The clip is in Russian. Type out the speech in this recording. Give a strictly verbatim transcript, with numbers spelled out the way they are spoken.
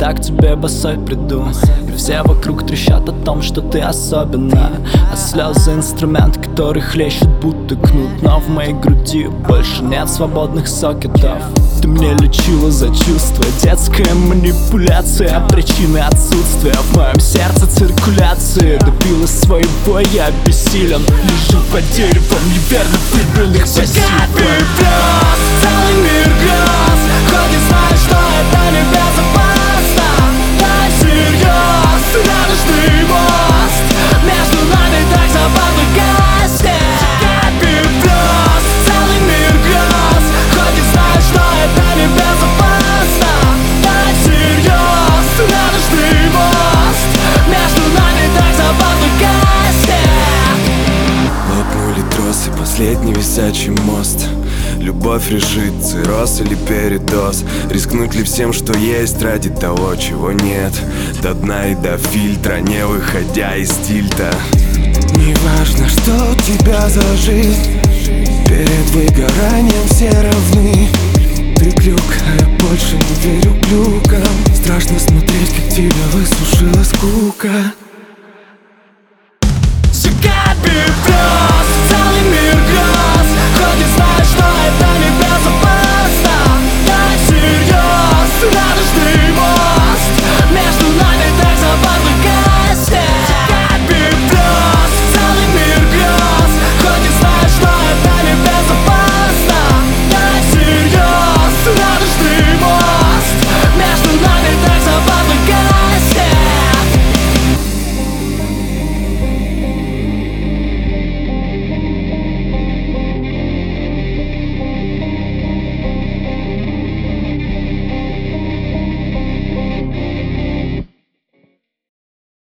когда к тебе босой приду, и все вокруг трещат о том, что ты особенная. А слезы — инструмент, который хлещет будто кнут. Но в моей груди больше нет свободных сокетов. Ты мне лечила за чувства, детская манипуляция, причины отсутствия в моем сердце циркуляции. Добилась своего, я бессилен, лежу под деревом неверно выбранных посевов. Целый мир грез, хоть и знаешь, что это небезопасно. Дай всерьез, радужный мост между нами так забавно гаснет. Бифрост, целый мир грез, хоть и знаешь, что это небезопасно. Дай всерьез, радужный мост между нами так забавно гаснет. Лопнули тросы, последний висячий мост. Любовь решит, цирроз или передоз. Рискнуть ли всем, что есть, ради того, чего нет? До дна и до фильтра, не выходя из тильта. Неважно, что у тебя за жизнь, перед выгоранием все равны. Ты глюк, а я больше не верю глюкам. Страшно смотреть, как тебя высушила скука. Бифрост.